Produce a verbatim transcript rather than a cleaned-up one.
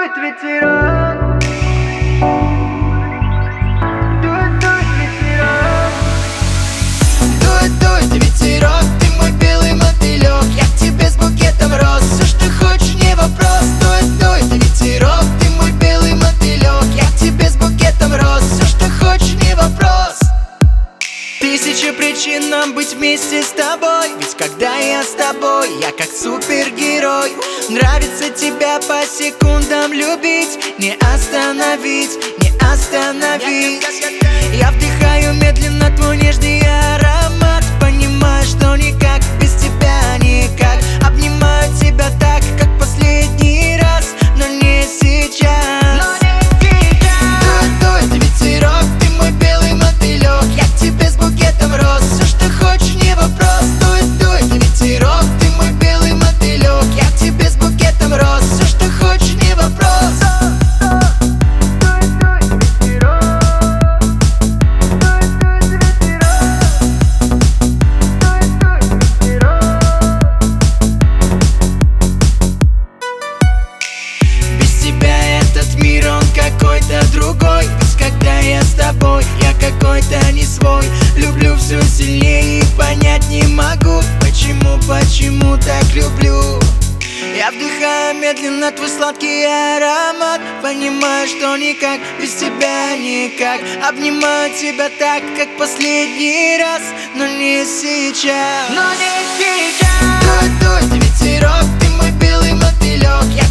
дует ветерок, дует, дует ветерок, Дует, дует ветерок, ты мой белый мотылек. Я к тебе с букетом роз, все, что хочешь, не вопрос. Дует, дует ветерок, ты мой белый мотылек. Я к тебе с букетом роз, все, что хочешь, не вопрос. Тысячи причин нам быть вместе с тобой, ведь когда я с тобой, я как супергерой. Нравится тебя по секундам любить, не остановить, не остановить. Я вдыхаю медленно твой нежный аромат, понимаю, что никак без тебя никак. Обнимаю тебя так, как последний раз, но не сейчас. Дует, дует ветерок, ты мой белый мотылек. Я к тебе с букетом роз, все, что хочешь, не вопрос. Дует, дует ветерок, ты мой белый мотылек. Я к тебе с букетом роз, все, что хочешь, не вопрос. Какой-то другой, ведь когда я с тобой, я какой-то не свой. Люблю все сильнее и понять не могу, почему, почему так люблю. Я вдыхаю медленно твой сладкий аромат, понимаю, что никак без тебя никак. Обнимаю тебя так, как последний раз, но не сейчас. но не сейчас. Дует, дует ветерок, ты мой белый мотылек. Я